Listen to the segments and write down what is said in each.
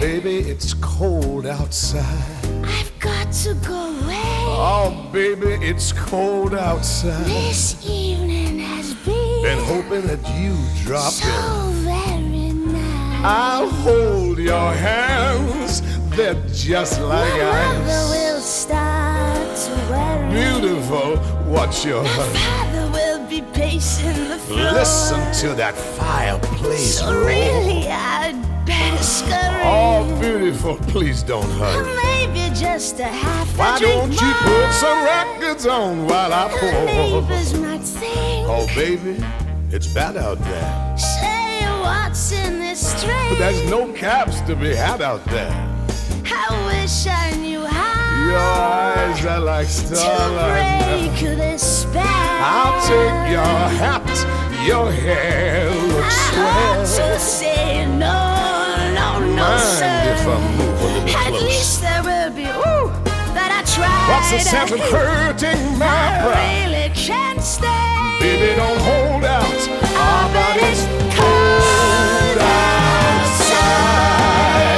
baby, it's cold outside. I've got to go away. Oh, baby, it's cold outside. This evening has Been been hoping that you drop so in. very nice. I'll hold your hands, they're just like My mother ice. will start to worry. Beautiful, what's your My hurry? father will be pacing the floor. Listen to that fireplace So roar. really, I'd better scurry. Oh, beautiful, please don't Or hurry. maybe just a half a Why drink don't you more. put some records on while I The pour? neighbors might think, Oh, baby, it's bad out there. say what's in this string. But there's no cabs to be had out there. I wish I knew how Your eyes are like to starlight. break this spell. I'll take your hat, your hair looks I ought swell. to say no, no, no, Mind sir. if I move a little At close? least there will be, ooh, that I tried. What's the sense of hurting my I pride? really can't stay. Baby, don't hold out. Ah, but it's cold outside.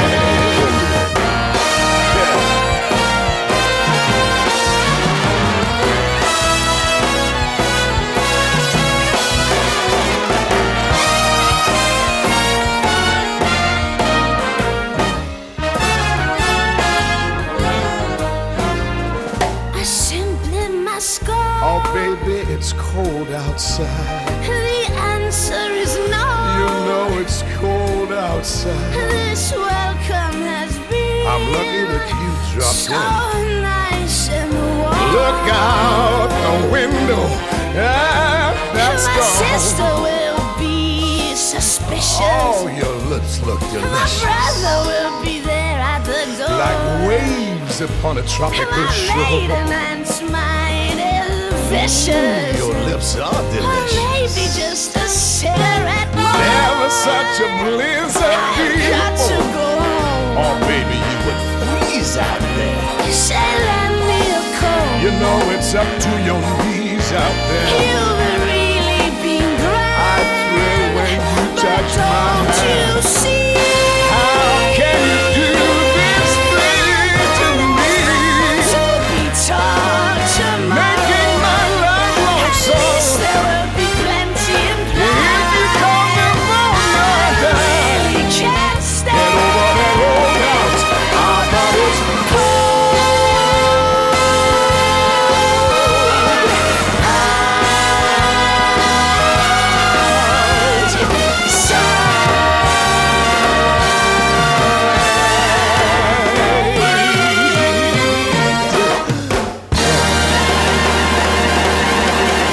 Yeah. I simply must go. Oh, baby, it's cold outside. The answer is no. You know it's cold outside. This welcome has been I'm lucky that you dropped so in. nice and warm. Look out the window. Ah, that's My gone. sister will be suspicious. Oh, your lips look My delicious. brother will be there at the door. Like waves upon a And tropical my shore. maiden aunt's mind is vicious. Your lips are Or delicious. maybe just a cigarette more. Never such a bliss of I've got to people. go home. Oh, baby, you would freeze out there. You say lend me a coat. You know it's up to your knees out there. You've really been grand. I thrill when you But touch my don't you hand. see? How can you do this thing to me? To be taught tomorrow. Making my love At least lonesome. there will be plenty in If you call me I pneumonia, really can't stay. get over that road out. Ah, but it's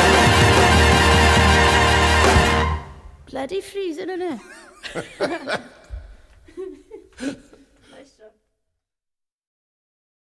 Bloody freezing, innit?